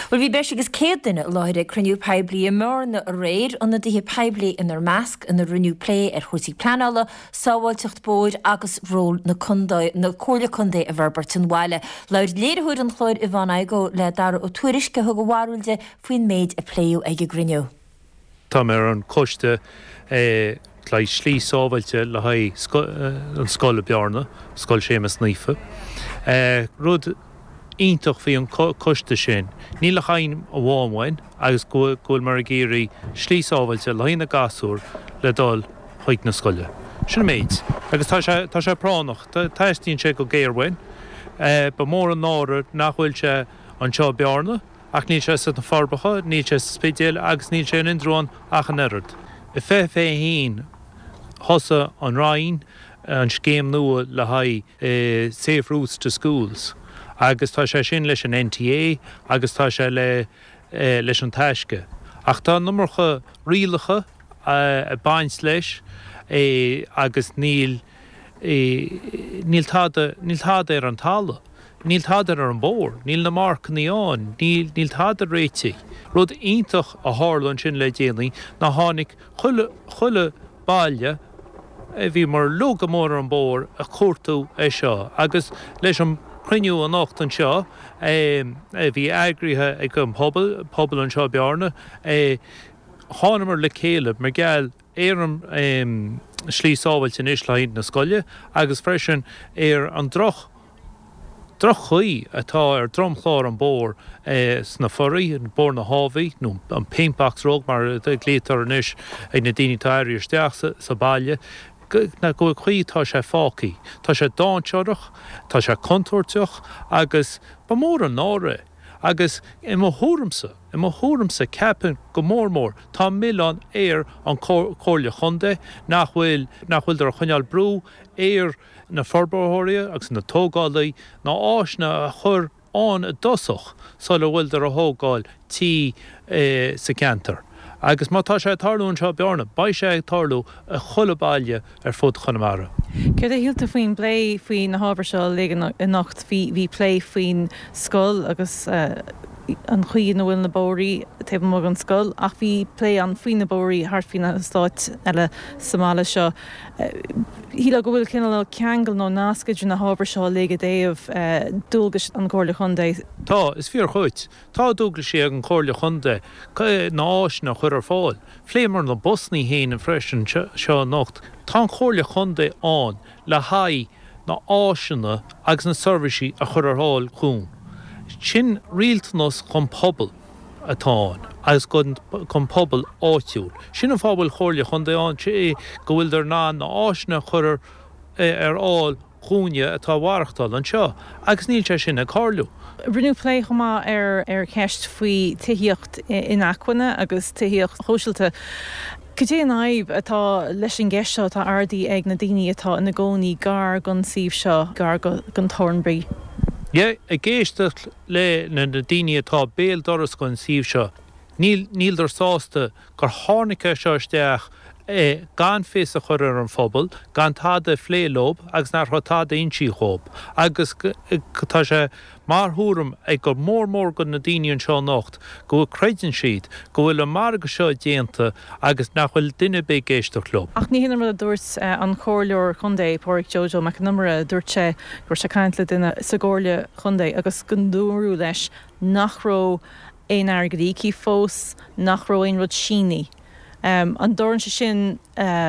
Well, bhí beis agus céad duine láide cruniú peblií a mór na réid an na dtí peblií in ar measc in na runniú plé ar chuirsaí pleanála, sábhailteacht bóid agus ról na cóirla chundé a bharbert an bhaile. Laud léirthúid an chláid i bhán aigó le dar ó tuairisce thug bhharúilde faoin méid a pléú ag gruniú. Tá mar an coiste le slí sábhailte le haid an scoil bearna, scoil Séamus Naofa. Rud ítach fí an coiste sin. Ní le chain a bhámhain agus gúil mar a géirí slí sábhailte le hain na gasúr le dul chuig na scoile. Sin méid. Agus tá sé pránach, taistíonn sé go géirhain, ba mór an nára nachhfuil sé an seo bearna, ach ní sé sa na farbacha, ní sé spidéal agus ní sé an indrón ach an erad. I fé hín hosa an rain an scéim nua le haid Safe Routes to Schools. Agus tá sé sin leis an NTA, agus tá sé leis an taisce. Ach tá numarcha rialacha a baint leis, agus níl tád ar an talla. Níl tád ar an bór, níl na marc níán, níl tád ar réiti. Rud ítach a hálan sin le déanaí na tháinig chuile bailne bhí mar lóga mór an bór a cuartú seo. Agus leis an cruniú an nacht an seo, bhí agrithe ag an pobl an seo bearna, tháinamar le céileh mar geall éarm slí sábhailte in Islein na scoile, agus freisin an droch chuí atá ar dromchlár an bór sna foraí, an bór na hábhaí, nó an pimpachs róg mar glétar an is ag na daoine tá airí isteach sa baile. Na go chuí tá sé fácaí, tá sé dáintseoireach, tá sé contúirteach, agus ba mór an nára, agus i mo thuramsa ceapan go mór, tá millán an cóirla chunde, nachhfuil ar chuineal brú, na forbóthirí agus na tógálaí, na áisna a chur an a dosach, sa le bhfuil ar a thógáil tí sa cantar. Agus má tá sé tarlú an seo bearna, ba sé tarlú a chulabáile ar fud Chonamara. Céir é hialta faoin plé faoin na hábhar seo le in nacht bhí plé faoin scoil agus an chuí na bhfuil na bóirí taobh mag an scoil, ach bhí plé an faoin na bóirí thart faoin na stáit eile Somála seo. Híla go bhfuil cineál ceangal nó nascaid na hábhar seo le déobh dúlgas an cóirla chundé. Tá, is fíor chuit. Tá dúgla sé an cóirla chundé, ná áisna chur ar fáil. Fléimar na Bosnaí héin an freisin seo nacht. Tá cóirla chundé an le haid na áisina agus na serviceí a chur ar fáil chun. Sin rialtanas chun pobl atáin, agus chun pobl áitiúil. Sin an fábhfuil chóirla chundé an go bhfuil ar ná na áisina chur ar fháil chúne atá mharachtáil an seo, agus níl sé sin a cárlú. Rinneú plé chumá ar ceist faoi tuíocht in Acquanna agus tuíocht hóisiilta. Cé an aibh atá leis an gceist seo tá ardaí ag na daoine atá ina gcónaí gar gan síomh seo gar gan Thornbury. A géisteach le na daoine atá béal doras gan síomh seo. Níl ar sásta gur tháinica seo isteach gan fés a chur ar an phobal, gan táda phléilób agus nar táda intí chób. Agus tá sé mar thuúram ag gur mór go na daoine an seo nacht, go bhfuil creideann siad, go bhfuil an marga seo déanta agus nachhfuil duine bé géisteach lob. Ach ní hinnar dúirt an chóirleoir chundé Pádraig Jojo me numara dúirt sé gur sa caiint le duine sa gcóirle chundé agus gandúrú leis nachró éon airgrící fós, nachró éon rud síní. An dorann se sin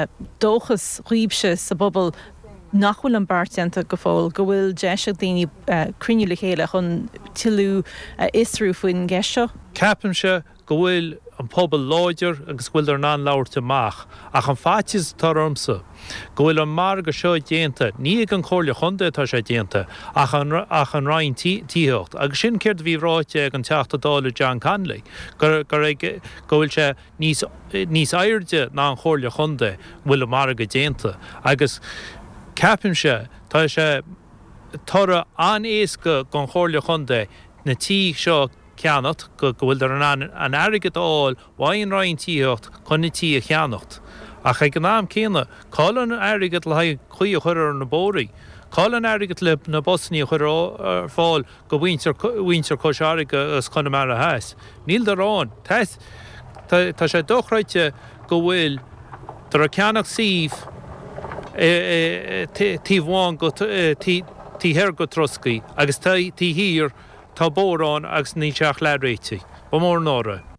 dóchas riomse sa bobbal nachhfuil an bartianta go fáil, go bhfuil deise daoine cruinniú le chéile chun tiilú isrú faoin gceist seo. Ceapann se go bhfuil an pobl láidir agus bhfuil ar ná labhairt amach, ach an fáitis tá ormsa. Go bhfuil an marga seo déanta, ní ag an cóirla chundé tá sé déanta, ach an rainn tíocht. Agus sin céirt bhí ráite ag an teachtadála John Conley, go bhfuil sé níos airde ná an cóirla chundé bhfuil an marga déanta. Agus ceapann se tá sé tora an éasca gan cóirla chundé na tí seo ceannacht go bhfuil ar an airgad áil bhain rainn tíocht chun na tí a cheannacht. Ach ag an náam céanna, cáil an airgad le haid chuí a chur ar na bóraí, Cálan airgad le na Bosnia chuir ar fáil go bhaintear coiseáige as chunamara heas. Níl darrán, tá sé dochreite go bhfuil tar a ceannach síomh tíomháin go tíhéir go troscaí agus tí hír tá bórán agus ní teach le réiti. Ba mór nára.